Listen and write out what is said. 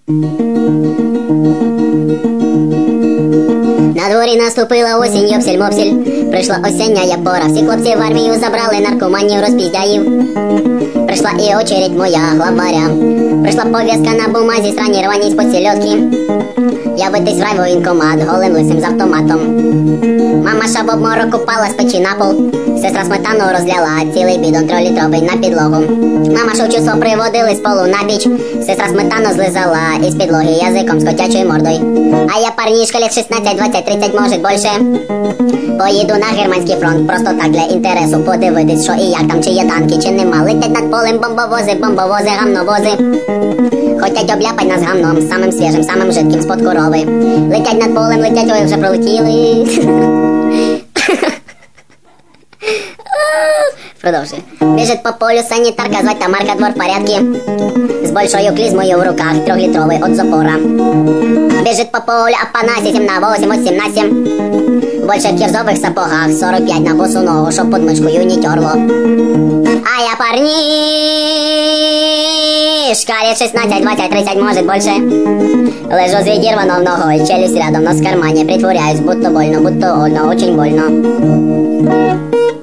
На дворі наступила осінь, йопсель-мопсель. Прийшла осіння пора, всі хлопці в армію забрали, наркоманів розпіздяїв. Прийшла і очередь моя главаря. Прийшла пов'язка на бумазі, странні рвані з-под сільотки. Явитись в райвоєнкомат, голим лисим з автоматом. Мама ша в обморок упала з печі на пол. Сестра сметану розляла, цілий бідон 3-літровий на підлогу. Мама ша в число приводили з полу на біч. Сестра сметану злизала із підлоги язиком з котячою мордою. А я парнішка лет 16, 20, 30, може більше. Поїду на германський фронт, просто так для інтересу подивитись, що і як там, чи є танки, чи нема. Летять над полем бомбовози, гамновози. Хотять обляпать нас гамном, самим свіжим, самим жидким, з-под корови. Летять над полем, летять, ой, вже пролетіли. Продовжуй. Біжить по полю санітарка, звать Тамарка, двор в порядке. З большою клізмою в руках, 3-літровий от запора. Біжить по полю Апанасій, 7 на 8, от 7 на 7. Больше в кірзових сапогах, 45 на босу ногу, щоб под мишкою не терло. А я парнишка, лет 16, 20, 30, может больше. Лежу з відірваною ногою, челюсть рядом, нос в кармані. Притворяюсь, будто больно, очень больно.